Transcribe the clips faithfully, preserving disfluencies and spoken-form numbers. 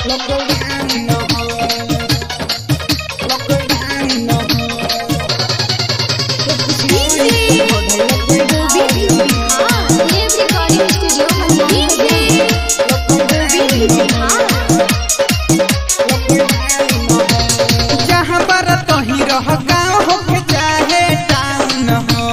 जहाँ पर तो ही रह गाँव हो के चाहे टाउन हो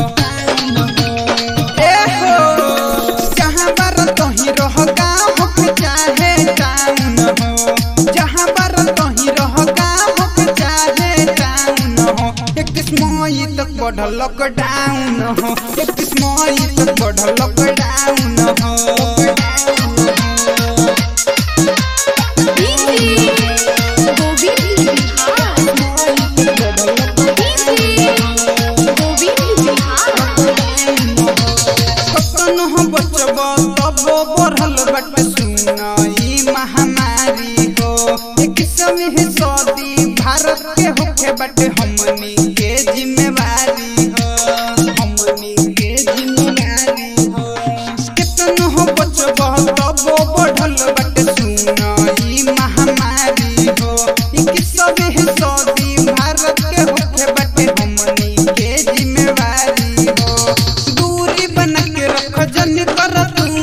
ए हो जहाँ पर तो ही रह गाँव हो के चाहे टाउन हो जहाँ पर तो ही रह गाँव हो के चाहे टाउन हो इकतीस मई तक बढ़ल लॉकडाउन हो इकतीस मई तक बढ़ल लॉकडाउन हो बढ़ल बट सुनाई महामारी हो इक्कीसवीं सदी भारत के होके बट हमनी के जिम्मेवारी हो हमनी के जिम्मेवारी हो कितनो हो बचब तब बढ़ल बट सुनाई महामारी हो इक्कीसवीं सदी भारत के होके बट हमनी के जिम्मेवारी हो दूरी बना के रख जन कर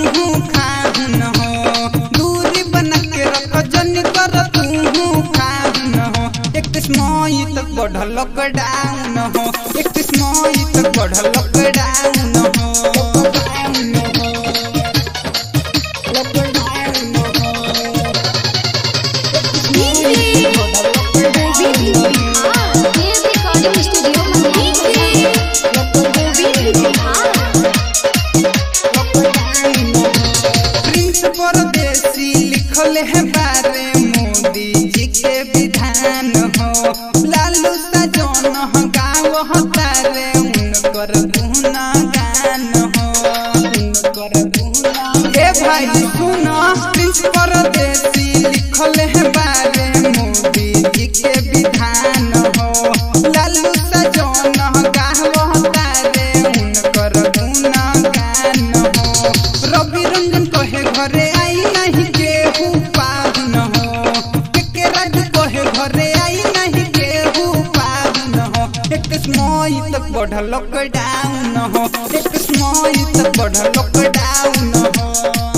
मई तक बढ़ल लॉकडाउन हो इकतीस मई तक बढ़ल लॉकडाउन हो प्रिंस परदेसी लिखल है बारे मोदी जी के विधान हो लालू सजन गाँव तारे उनकर गुना गान हो उनकर गुना ए भाई सुनो प्रिंस परदेसी लिखल है बारे मोदी जी के विधान हो लालू सजन गाँव तारे उनकर गुना गान हो रवि रंजन कहे घरे आई नहीं केहू पाहुन हो के राज कहे घरे आई नहीं केहू पाहुन हो इकतीस मई तक बढ़ल लॉकडाउन हो इकतीस मई तक बढ़ल लॉकडाउन हो।